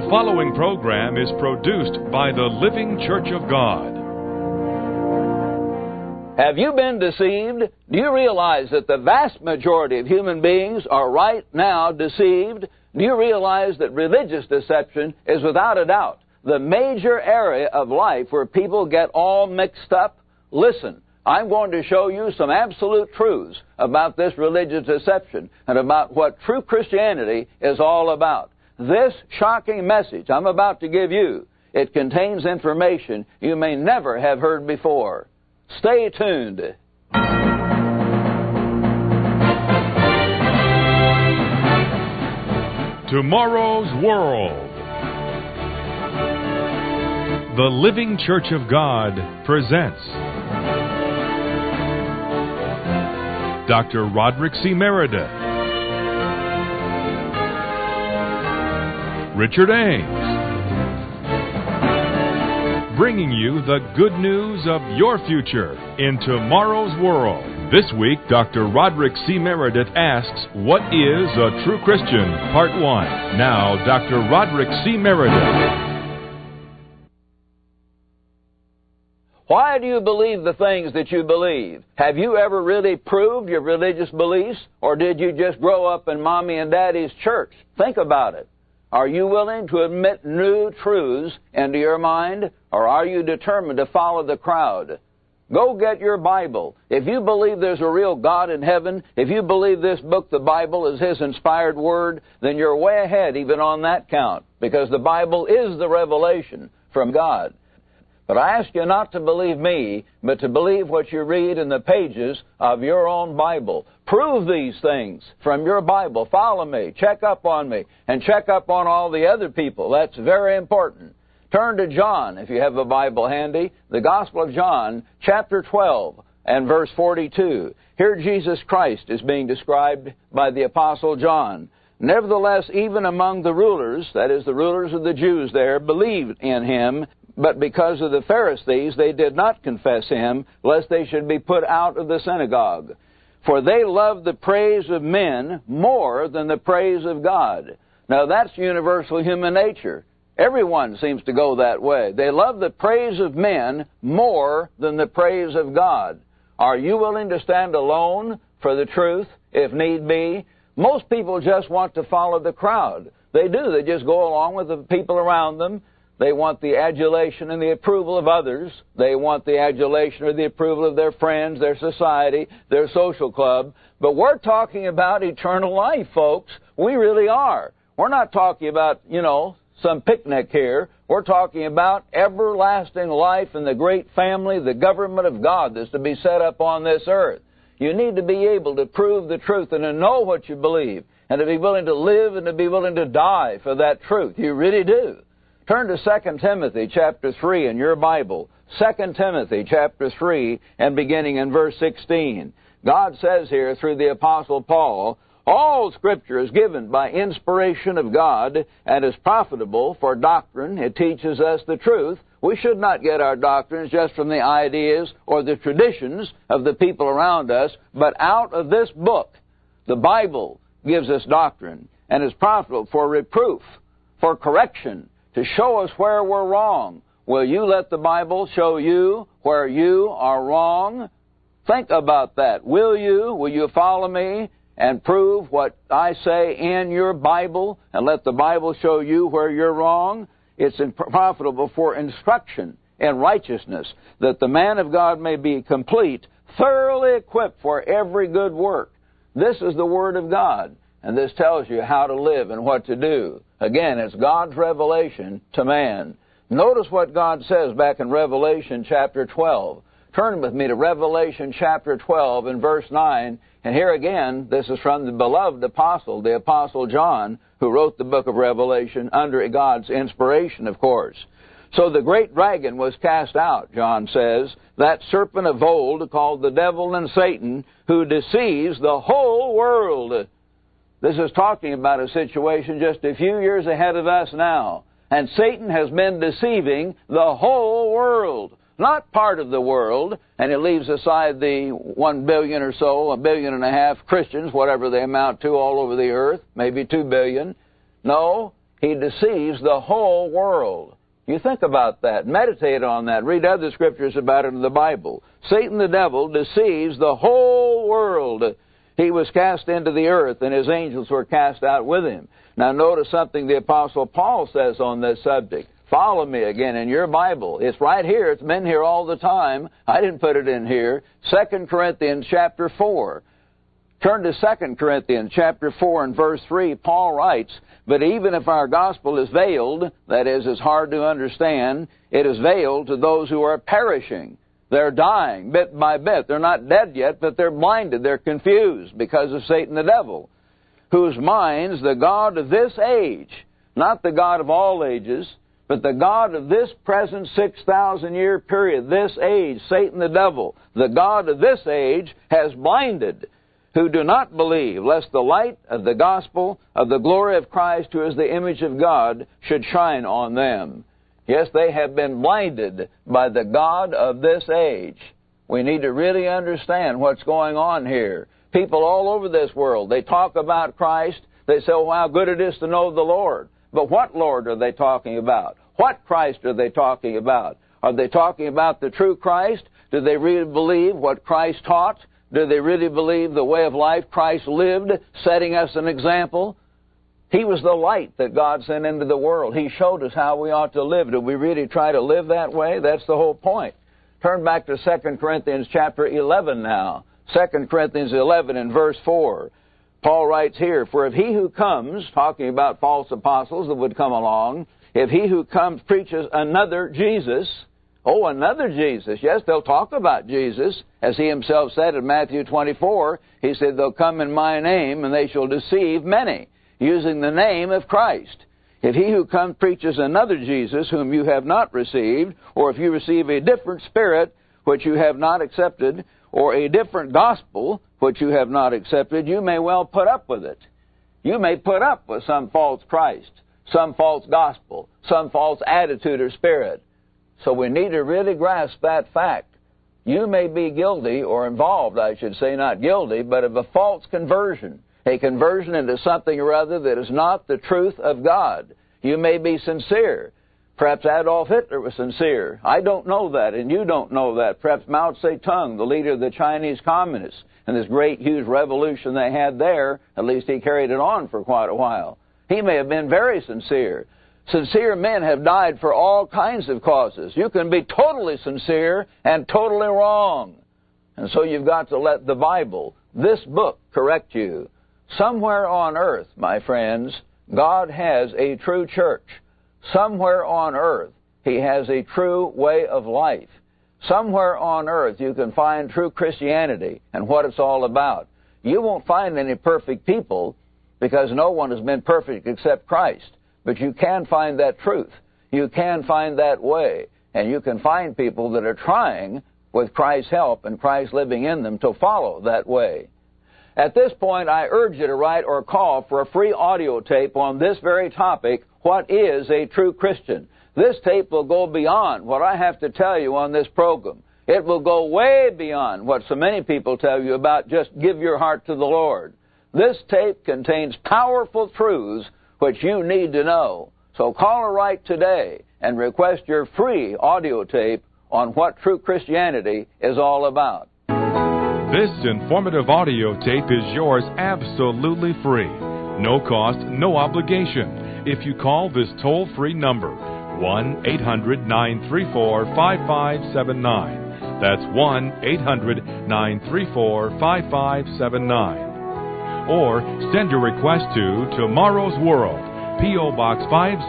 The following program is produced by the Living Church of God. Have you been deceived? Do you realize that the vast majority of human beings are right now deceived? Do you realize that religious deception is without a doubt the major area of life where people get all mixed up? Listen, I'm going to show you some absolute truths about this religious deception and about what true Christianity is all about. This shocking message I'm about to give you, it contains information you may never have heard before. Stay tuned. Tomorrow's World. The Living Church of God presents Dr. Roderick C. Meredith, Richard Ames, bringing you the good news of your future in tomorrow's world. This week, Dr. Roderick C. Meredith asks, "What is a true Christian?" Part 1. Now, Dr. Roderick C. Meredith. Why do you believe the things that you believe? Have you ever really proved your religious beliefs, or did you just grow up in Mommy and Daddy's church? Think about it. Are you willing to admit new truths into your mind, or are you determined to follow the crowd? Go get your Bible. If you believe there's a real God in heaven, if you believe this book, the Bible, is His inspired Word, then you're way ahead even on that count, because the Bible is the revelation from God. But I ask you not to believe me, but to believe what you read in the pages of your own Bible. Prove these things from your Bible. Follow me, check up on me, and check up on all the other people. That's very important. Turn to John, if you have a Bible handy, the Gospel of John, chapter 12 and verse 42. Here Jesus Christ is being described by the Apostle John. Nevertheless, even among the rulers, that is, the rulers of the Jews there, believed in Him, but because of the Pharisees, they did not confess Him, lest they should be put out of the synagogue. For they loved the praise of men more than the praise of God. Now that's universal human nature. Everyone seems to go that way. They love the praise of men more than the praise of God. Are you willing to stand alone for the truth, if need be? Most people just want to follow the crowd. They do. They just go along with the people around them. They want the adulation and the approval of others. They want the adulation or the approval of their friends, their society, their social club. But we're talking about eternal life, folks. We really are. We're not talking about, some picnic here. We're talking about everlasting life in the great family, the government of God that's to be set up on this earth. You need to be able to prove the truth and to know what you believe and to be willing to live and to be willing to die for that truth. You really do. Turn to 2 Timothy chapter 3 in your Bible. 2 Timothy chapter 3 and beginning in verse 16. God says here through the Apostle Paul, "All Scripture is given by inspiration of God and is profitable for doctrine." It teaches us the truth. We should not get our doctrines just from the ideas or the traditions of the people around us, but out of this book. The Bible gives us doctrine and is profitable for reproof, for correction, to show us where we're wrong. Will you let the Bible show you where you are wrong? Think about that. Will you? Will you follow me and prove what I say in your Bible and let the Bible show you where you're wrong? It's profitable for instruction in righteousness, that the man of God may be complete, thoroughly equipped for every good work. This is the Word of God, and this tells you how to live and what to do. Again, it's God's revelation to man. Notice what God says back in Revelation chapter 12. Turn with me to Revelation chapter 12 and verse 9. And here again, this is from the beloved apostle, the Apostle John, who wrote the book of Revelation under God's inspiration, of course. "So the great dragon was cast out," John says, "that serpent of old called the devil and Satan, who deceives the whole world." This is talking about a situation just a few years ahead of us now. And Satan has been deceiving the whole world. not part of the world, and it leaves aside the 1 billion or so, 1.5 billion Christians, whatever they amount to all over the earth, maybe 2 billion. No, He deceives the whole world. You think about that. Meditate on that. Read other scriptures about it in the Bible. Satan the devil deceives the whole world. He was cast into the earth, and his angels were cast out with him. Now notice something the Apostle Paul says on this subject. Follow me again in your Bible. It's right here. It's been here all the time. I didn't put it in here. 2 Corinthians chapter 4. Turn to 2 Corinthians chapter 4 and verse 3. Paul writes, "But even if our gospel is veiled," that is, it's hard to understand, "it is veiled to those who are perishing." They're dying bit by bit. They're not dead yet, but they're blinded. They're confused because of Satan the devil, whose minds the God of this age, not the God of all ages, but the God of this present 6,000-year period, this age, Satan the devil, the God of this age has blinded, who do not believe, lest the light of the gospel of the glory of Christ, who is the image of God, should shine on them. Yes, they have been blinded by the God of this age. We need to really understand what's going on here. People all over this world, they talk about Christ. They say, oh, how good it is to know the Lord. But what Lord are they talking about? What Christ are they talking about? Are they talking about the true Christ? Do they really believe what Christ taught? Do they really believe the way of life Christ lived, setting us an example? He was the light that God sent into the world. He showed us how we ought to live. Do we really try to live that way? That's the whole point. Turn back to 2 Corinthians chapter 11 now. 2 Corinthians 11 and verse 4. Paul writes here, "For if he who comes," talking about false apostles that would come along, "if he who comes preaches another Jesus," oh, another Jesus. Yes, they'll talk about Jesus. As he himself said in Matthew 24, he said, "They'll come in my name, and they shall deceive many," using the name of Christ. "If he who comes preaches another Jesus, whom you have not received, or if you receive a different spirit, which you have not accepted, or a different gospel, which you have not accepted, you may well put up with it." You may put up with some false Christ, some false gospel, some false attitude or spirit. So we need to really grasp that fact. You may be guilty, or involved, I should say, not guilty, but of a false conversion, a conversion into something or other that is not the truth of God. You may be sincere. Perhaps Adolf Hitler was sincere. I don't know that, and you don't know that. Perhaps Mao Zedong, the leader of the Chinese communists, and this great, huge revolution they had there, at least he carried it on for quite a while. He may have been very sincere. Sincere men have died for all kinds of causes. You can be totally sincere and totally wrong. And so you've got to let the Bible, this book, correct you. Somewhere on earth, my friends, God has a true church. Somewhere on earth, He has a true way of life. Somewhere on earth, you can find true Christianity and what it's all about. You won't find any perfect people because no one has been perfect except Christ. But you can find that truth. You can find that way. And you can find people that are trying, with Christ's help and Christ living in them, to follow that way. At this point, I urge you to write or call for a free audio tape on this very topic, what is a true Christian? This tape will go beyond what I have to tell you on this program. It will go way beyond what so many people tell you about just give your heart to the Lord. This tape contains powerful truths which you need to know. So call or write today and request your free audio tape on what true Christianity is all about. This informative audio tape is yours absolutely free. No cost, no obligation. If you call this toll-free number, 1-800-934-5579. That's 1-800-934-5579. Or send your request to Tomorrow's World, P.O. Box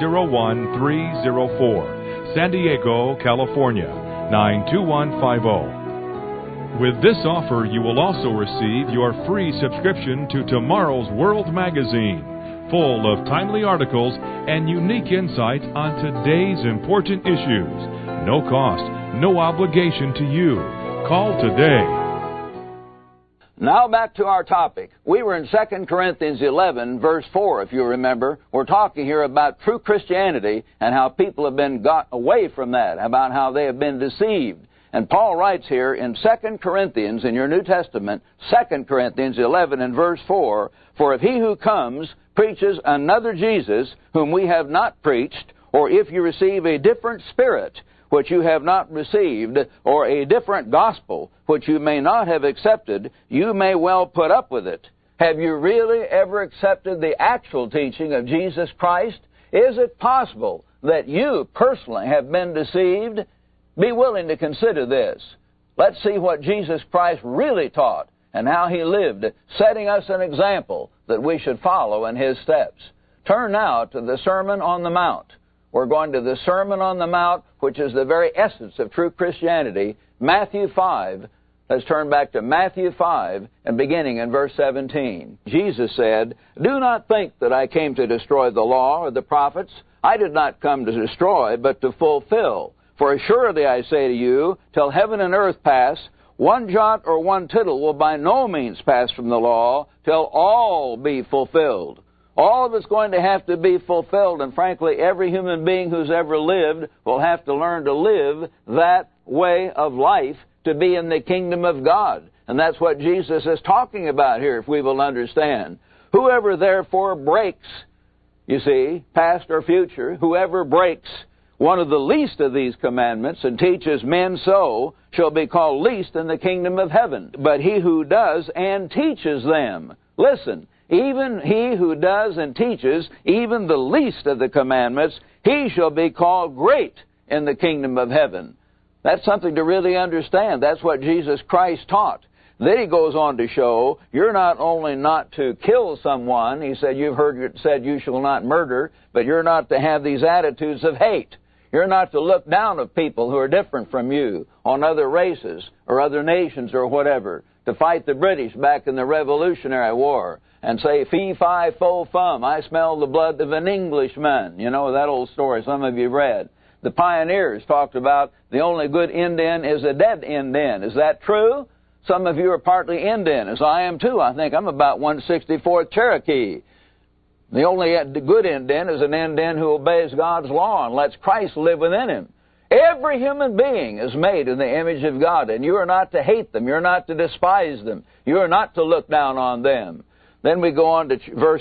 501304, San Diego, California, 92150. With this offer, you will also receive your free subscription to Tomorrow's World magazine, full of timely articles and unique insights on today's important issues. No cost, no obligation to you. Call today. Now back to our topic. We were in 2 Corinthians 11, verse 4, if you remember. We're talking here about true Christianity and how people have been got away from that, about how they have been deceived. And Paul writes here in 2 Corinthians, in your New Testament, 2 Corinthians 11 and verse 4, "For if he who comes preaches another Jesus whom we have not preached, or if you receive a different spirit which you have not received, or a different gospel which you may not have accepted, you may well put up with it. Have you really ever accepted the actual teaching of Jesus Christ? Is it possible that you personally have been deceived? Be willing to consider this. Let's see what Jesus Christ really taught and how He lived, setting us an example that we should follow in His steps. Turn now to the Sermon on the Mount. We're going to the Sermon on the Mount, which is the very essence of true Christianity, Matthew 5. Let's turn back to Matthew 5 and beginning in verse 17. Jesus said, "Do not think that I came to destroy the law or the prophets. I did not come to destroy, but to fulfill. For assuredly I say to you, till heaven and earth pass, one jot or one tittle will by no means pass from the law, till all be fulfilled." All of it's going to have to be fulfilled, and frankly, every human being who's ever lived will have to learn to live that way of life to be in the kingdom of God. And that's what Jesus is talking about here, if we will understand. Whoever therefore breaks, you see, past or future, whoever breaks one of the least of these commandments and teaches men so shall be called least in the kingdom of heaven. But he who does and teaches them, listen, even he who does and teaches even the least of the commandments, he shall be called great in the kingdom of heaven. That's something to really understand. That's what Jesus Christ taught. Then he goes on to show, you're not only not to kill someone, he said, you've heard it said you shall not murder, but you're not to have these attitudes of hate. You're not to look down at people who are different from you, on other races or other nations or whatever, to fight the British back in the Revolutionary War and say, fee, fi, fo, fum, I smell the blood of an Englishman. You know that old story some of you read. The pioneers talked about the only good Indian is a dead Indian. Is that true? Some of you are partly Indian, as I am too. I think I'm about 1/64 Cherokee. The only good Indian is an Indian who obeys God's law and lets Christ live within him. Every human being is made in the image of God, and you are not to hate them. You're not to despise them. You are not to look down on them. Then we go on to verse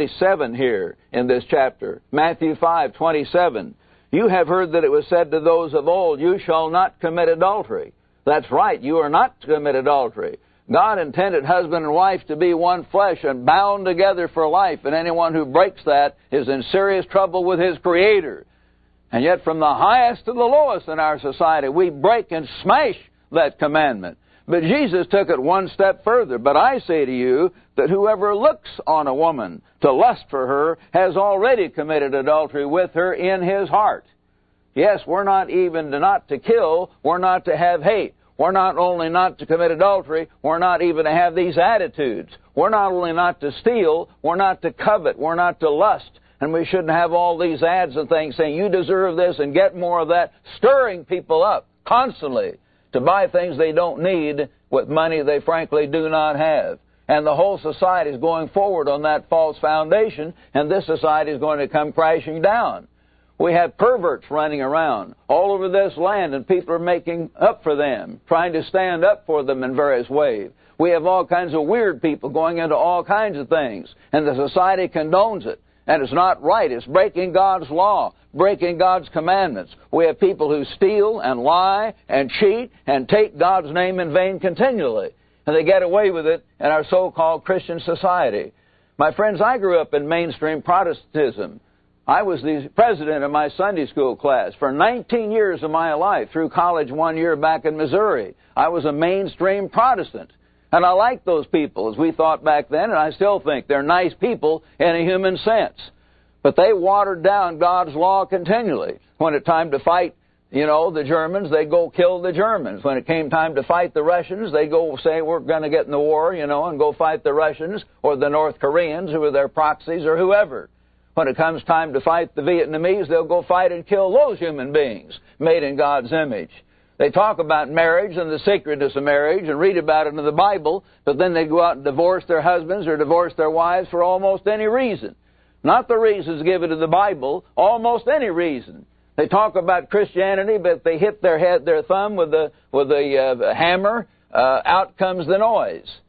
27 here in this chapter. Matthew 5:27. You have heard that it was said to those of old, you shall not commit adultery. That's right, you are not to commit adultery. God intended husband and wife to be one flesh and bound together for life, and anyone who breaks that is in serious trouble with his Creator. And yet from the highest to the lowest in our society, we break and smash that commandment. But Jesus took it one step further. But I say to you that whoever looks on a woman to lust for her has already committed adultery with her in his heart. Yes, we're not even not to kill, we're not to have hate. We're not only not to commit adultery, we're not even to have these attitudes. We're not only not to steal, we're not to covet, we're not to lust. And we shouldn't have all these ads and things saying, you deserve this and get more of that, stirring people up constantly to buy things they don't need with money they frankly do not have. And the whole society is going forward on that false foundation, and this society is going to come crashing down. We have perverts running around all over this land, and people are making up for them, trying to stand up for them in various ways. We have all kinds of weird people going into all kinds of things, and the society condones it. And it's not right. It's breaking God's law, breaking God's commandments. We have people who steal and lie and cheat and take God's name in vain continually. And they get away with it in our so-called Christian society. My friends, I grew up in mainstream Protestantism. I was the president of my Sunday school class for 19 years of my life, through college 1 year back in Missouri. I was a mainstream Protestant. And I liked those people, as we thought back then, and I still think they're nice people in a human sense. But they watered down God's law continually. When it time to fight, the Germans, they'd go kill the Germans. When it came time to fight the Russians, they'd go say, we're going to get in the war, and go fight the Russians or the North Koreans, who are their proxies, or whoever. When it comes time to fight the Vietnamese, they'll go fight and kill those human beings made in God's image. They talk about marriage and the sacredness of marriage and read about it in the Bible, but then they go out and divorce their husbands or divorce their wives for almost any reason. Not the reasons given in the Bible, almost any reason. They talk about Christianity, but they hit their thumb with a hammer, out comes the noise.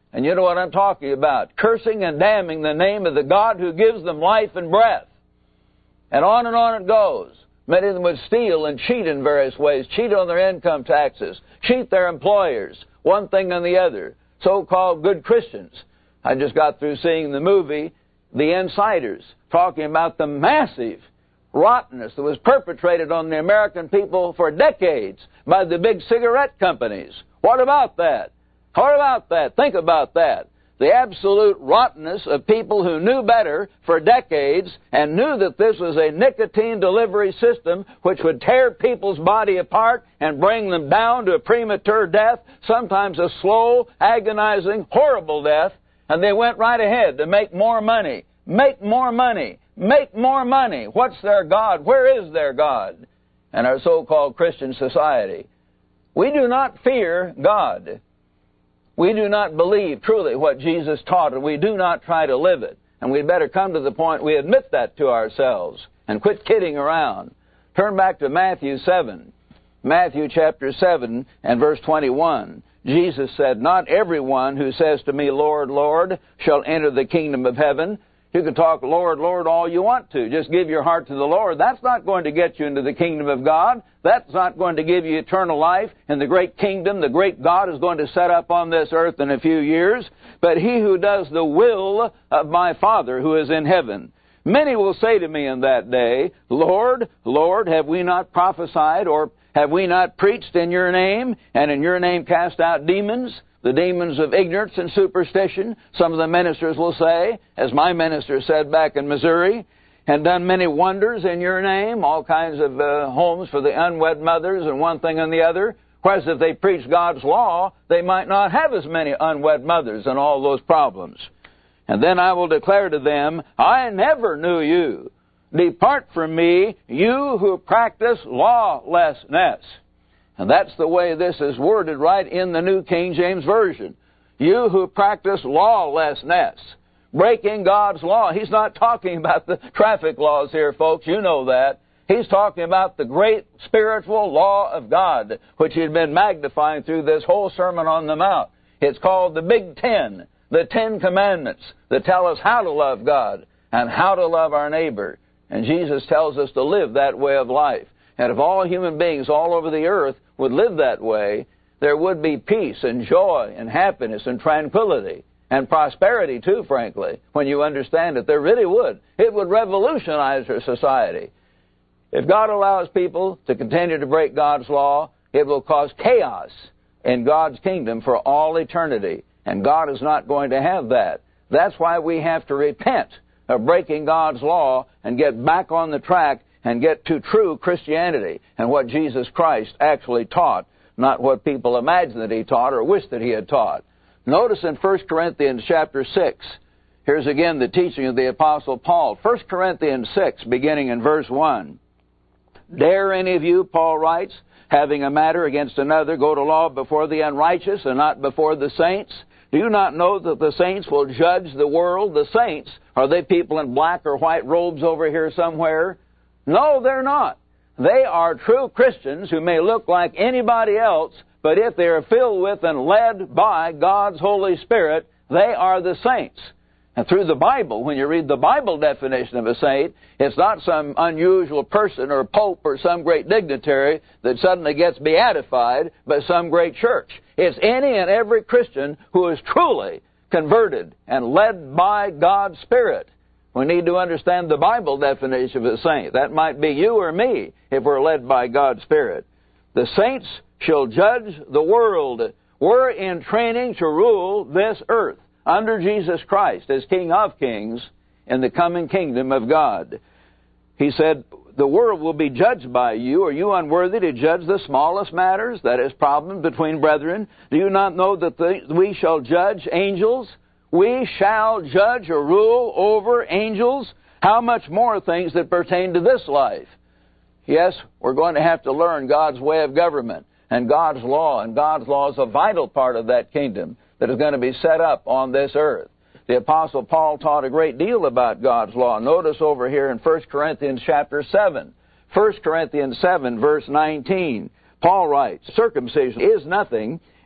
And you know what I'm talking about. Cursing and damning the name of the God who gives them life and breath. And on it goes. Many of them would steal and cheat in various ways. Cheat on their income taxes. Cheat their employers. One thing and the other. So-called good Christians. I just got through seeing the movie, The Insiders, talking about the massive rottenness that was perpetrated on the American people for decades by the big cigarette companies. What about that? What about that? Think about that. The absolute rottenness of people who knew better for decades and knew that this was a nicotine delivery system which would tear people's body apart and bring them down to a premature death, sometimes a slow, agonizing, horrible death, and they went right ahead to make more money. Make more money. Make more money. What's their God? Where is their God? And our so-called Christian society. We do not fear God. We do not believe truly what Jesus taught, and we do not try to live it. And we'd better come to the point we admit that to ourselves and quit kidding around. Turn back to Matthew 7. Matthew chapter 7 and verse 21. Jesus said, "Not everyone who says to me, 'Lord, Lord,' shall enter the kingdom of heaven." You can talk, "Lord, Lord," all you want to. Just give your heart to the Lord. That's not going to get you into the kingdom of God. That's not going to give you eternal life in the great kingdom the great God is going to set up on this earth in a few years. But he who does the will of my Father who is in heaven. Many will say to me in that day, "Lord, Lord, have we not prophesied, or have we not preached in your name, and in your name cast out demons?" The demons of ignorance and superstition, some of the ministers will say, as my minister said back in Missouri, "and done many wonders in your name," all kinds of homes for the unwed mothers and one thing and the other. Whereas if they preach God's law, they might not have as many unwed mothers and all those problems. "And then I will declare to them, I never knew you. Depart from me, you who practice lawlessness." And that's the way this is worded right in the New King James Version. You who practice lawlessness. Breaking God's law. He's not talking about the traffic laws here, folks. You know that. He's talking about the great spiritual law of God, which he's been magnifying through this whole Sermon on the Mount. It's called the Big Ten, the Ten Commandments that tell us how to love God and how to love our neighbor. And Jesus tells us to live that way of life. And if all human beings all over the earth would live that way, there would be peace and joy and happiness and tranquility and prosperity too, frankly, when you understand it. There really would. It would revolutionize our society. If God allows people to continue to break God's law, it will cause chaos in God's kingdom for all eternity. And God is not going to have that. That's why we have to repent of breaking God's law and get back on the track and get to true Christianity and what Jesus Christ actually taught, not what people imagine that he taught or wish that he had taught. Notice in 1 Corinthians chapter 6, here's again the teaching of the Apostle Paul. 1 Corinthians 6, beginning in verse 1. "Dare any of you," Paul writes, "having a matter against another, go to law before the unrighteous and not before the saints? Do you not know that the saints will judge the world?" The saints, are they people in black or white robes over here somewhere? No, they're not. They are true Christians who may look like anybody else, but if they are filled with and led by God's Holy Spirit, they are the saints. And through the Bible, when you read the Bible definition of a saint, it's not some unusual person or pope or some great dignitary that suddenly gets beatified by some great church. It's any and every Christian who is truly converted and led by God's Spirit. We need to understand the Bible definition of a saint. That might be you or me if we're led by God's Spirit. The saints shall judge the world. We're in training to rule this earth under Jesus Christ as King of Kings in the coming kingdom of God. He said, the world will be judged by you. Are you unworthy to judge the smallest matters? That is, problems between brethren. Do you not know that we shall judge angels? We shall judge or rule over angels. How much more things that pertain to this life? Yes, we're going to have to learn God's way of government and God's law. And God's law is a vital part of that kingdom that is going to be set up on this earth. The Apostle Paul taught a great deal about God's law. Notice over here in 1 Corinthians chapter 7. 1 Corinthians 7, verse 19. Paul writes, "Circumcision is nothing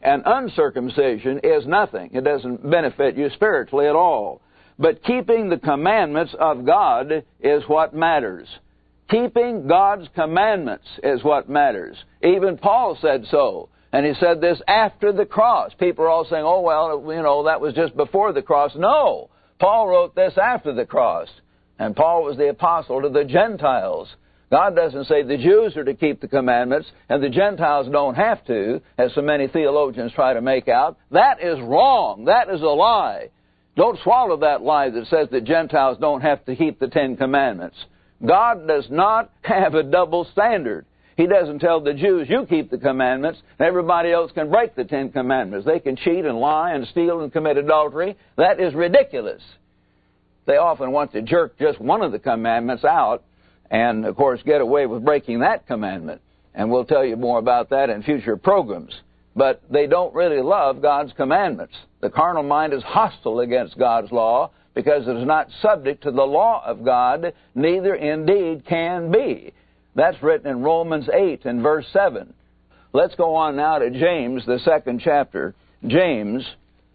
and uncircumcision is nothing. It doesn't benefit you spiritually at all. But keeping the commandments of God is what matters. Keeping God's commandments is what matters. Even Paul said so. And he said this after the cross. People are all saying, oh, well, that was just before the cross. No. Paul wrote this after the cross. And Paul was the apostle to the Gentiles. God doesn't say the Jews are to keep the commandments and the Gentiles don't have to, as so many theologians try to make out. That is wrong. That is a lie. Don't swallow that lie that says that Gentiles don't have to keep the Ten Commandments. God does not have a double standard. He doesn't tell the Jews, you keep the commandments, and everybody else can break the Ten Commandments. They can cheat and lie and steal and commit adultery. That is ridiculous. They often want to jerk just one of the commandments out and, of course, get away with breaking that commandment. And we'll tell you more about that in future programs. But they don't really love God's commandments. The carnal mind is hostile against God's law because it is not subject to the law of God, neither indeed can be. That's written in Romans 8 and verse 7. Let's go on now to James, the 2nd chapter. James,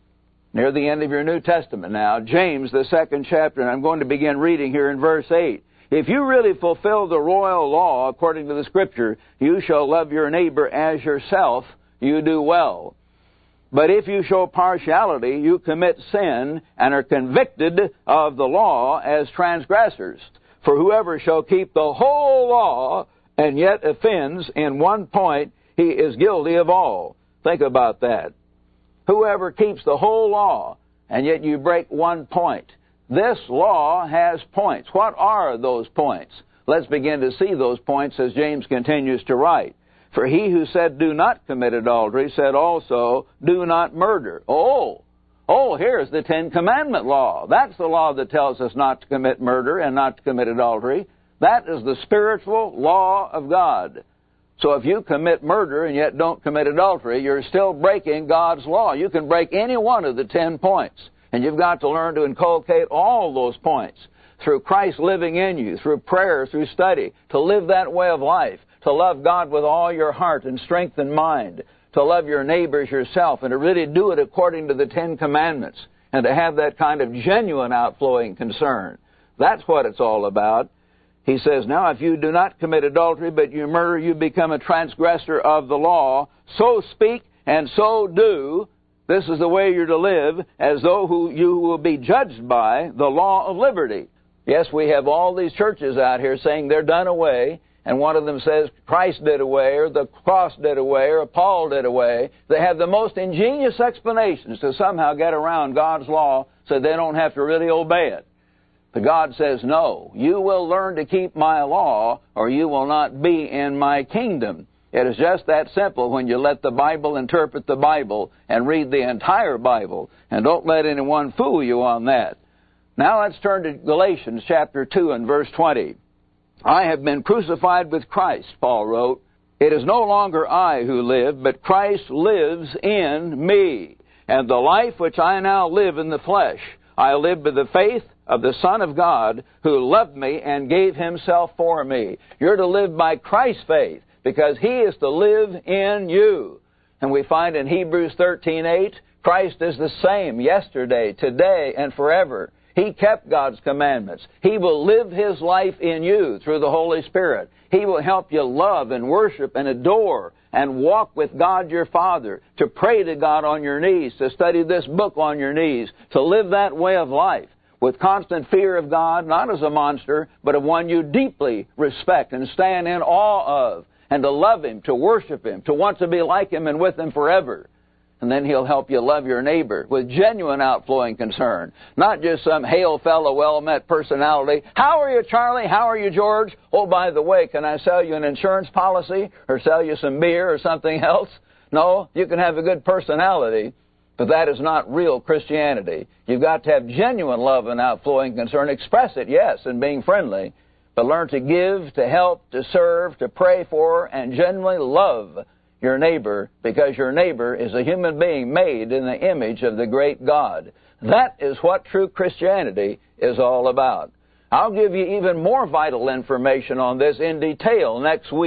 near the end of your New Testament now. James, the 2nd chapter, and I'm going to begin reading here in verse 8. If you really fulfill the royal law according to the Scripture, you shall love your neighbor as yourself, you do well. But if you show partiality, you commit sin and are convicted of the law as transgressors. For whoever shall keep the whole law and yet offends in one point, he is guilty of all. Think about that. Whoever keeps the whole law and yet you break one point. This law has points. What are those points? Let's begin to see those points as James continues to write. For he who said, do not commit adultery, said also, do not murder. Oh, here's the Ten Commandment law. That's the law that tells us not to commit murder and not to commit adultery. That is the spiritual law of God. So if you commit murder and yet don't commit adultery, you're still breaking God's law. You can break any one of the 10 points. And you've got to learn to inculcate all those points through Christ living in you, through prayer, through study, to live that way of life, to love God with all your heart and strength and mind, to love your neighbors yourself, and to really do it according to the 10 Commandments, and to have that kind of genuine outflowing concern. That's what it's all about. He says, now if you do not commit adultery, but you murder, you become a transgressor of the law. So speak and so do. This is the way you're to live, as though you will be judged by the law of liberty. Yes, we have all these churches out here saying they're done away, and one of them says Christ did away, or the cross did away, or Paul did away. They have the most ingenious explanations to somehow get around God's law so they don't have to really obey it. But God says, no, you will learn to keep my law, or you will not be in my kingdom. It is just that simple when you let the Bible interpret the Bible and read the entire Bible. And don't let anyone fool you on that. Now let's turn to Galatians chapter 2 and verse 20. I have been crucified with Christ, Paul wrote. It is no longer I who live, but Christ lives in me. And the life which I now live in the flesh, I live by the faith of the Son of God, who loved me and gave himself for me. You're to live by Christ's faith, because he is to live in you. And we find in Hebrews 13:8, Christ is the same yesterday, today, and forever. He kept God's commandments. He will live his life in you through the Holy Spirit. He will help you love and worship and adore and walk with God your Father, to pray to God on your knees, to study this book on your knees, to live that way of life with constant fear of God, not as a monster, but of one you deeply respect and stand in awe of, and to love him, to worship him, to want to be like him and with him forever. And then he'll help you love your neighbor with genuine outflowing concern, not just some hail fellow, well-met personality. How are you, Charlie? How are you, George? Oh, by the way, can I sell you an insurance policy or sell you some beer or something else? No, you can have a good personality, but that is not real Christianity. You've got to have genuine love and outflowing concern. Express it, yes, in being friendly, but learn to give, to help, to serve, to pray for, and genuinely love your neighbor, because your neighbor is a human being made in the image of the great God. That is what true Christianity is all about. I'll give you even more vital information on this in detail next week.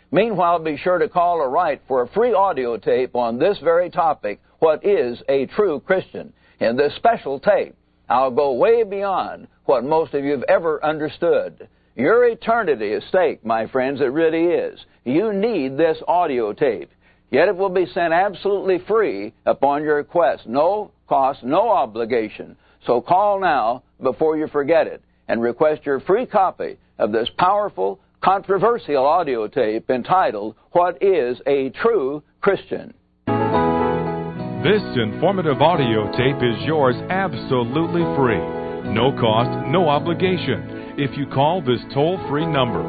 Meanwhile, be sure to call or write for a free audio tape on this very topic, what is a true Christian? In this special tape, I'll go way beyond what most of you have ever understood. Your eternity is at stake, my friends, it really is. You need this audio tape. Yet it will be sent absolutely free upon your request. No cost, no obligation. So call now before you forget it and request your free copy of this powerful, controversial audio tape entitled, What is a True Christian? This informative audio tape is yours absolutely free. No cost, no obligation. If you call this toll-free number,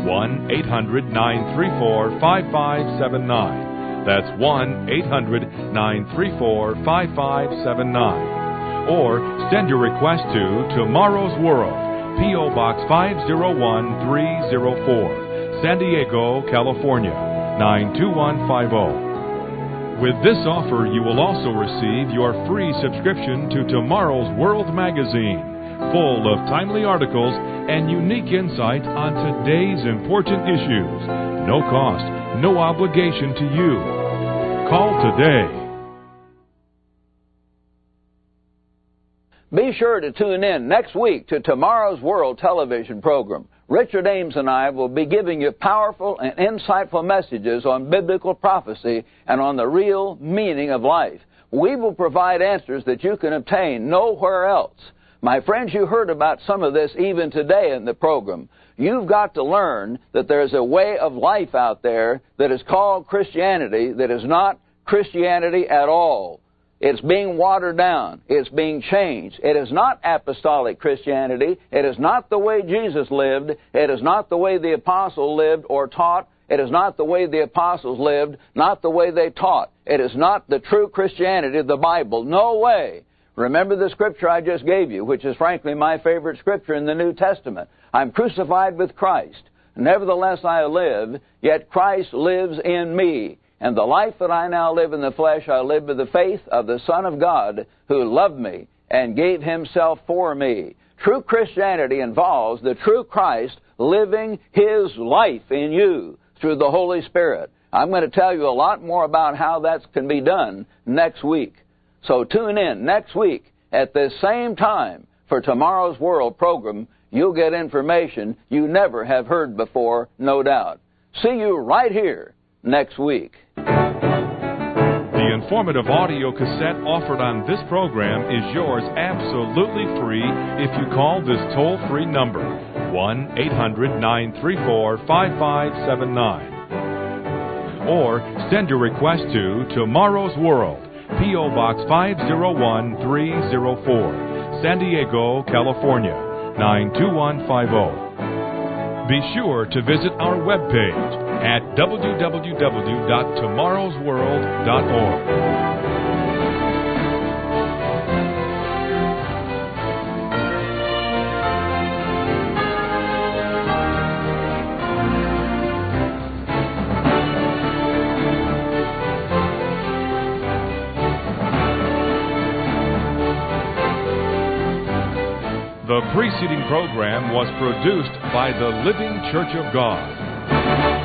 1-800-934-5579. That's 1-800-934-5579. Or send your request to Tomorrow's World, P.O. Box 501304, San Diego, California, 92150. With this offer, you will also receive your free subscription to Tomorrow's World magazine, full of timely articles and unique insight on today's important issues. No cost, no obligation to you. Call today. Be sure to tune in next week to Tomorrow's World television program. Richard Ames and I will be giving you powerful and insightful messages on biblical prophecy and on the real meaning of life. We will provide answers that you can obtain nowhere else. My friends, you heard about some of this even today in the program. You've got to learn that there's a way of life out there that is called Christianity that is not Christianity at all. It's being watered down. It's being changed. It is not apostolic Christianity. It is not the way Jesus lived. It is not the way the apostle lived or taught. It is not the way the apostles lived, not the way they taught. It is not the true Christianity of the Bible. No way. Remember the scripture I just gave you, which is frankly my favorite scripture in the New Testament. I'm crucified with Christ. Nevertheless I live, yet Christ lives in me. And the life that I now live in the flesh, I live by the faith of the Son of God, who loved me and gave himself for me. True Christianity involves the true Christ living his life in you through the Holy Spirit. I'm going to tell you a lot more about how that can be done next week. So tune in next week at this same time for Tomorrow's World program. You'll get information you never have heard before, no doubt. See you right here next week. The informative audio cassette offered on this program is yours absolutely free if you call this toll-free number, 1-800-934-5579. Or send your request to Tomorrow's World, P.O. Box 501304, San Diego, California, 92150. Be sure to visit our webpage at www.tomorrowsworld.org. The preceding program was produced by the Living Church of God.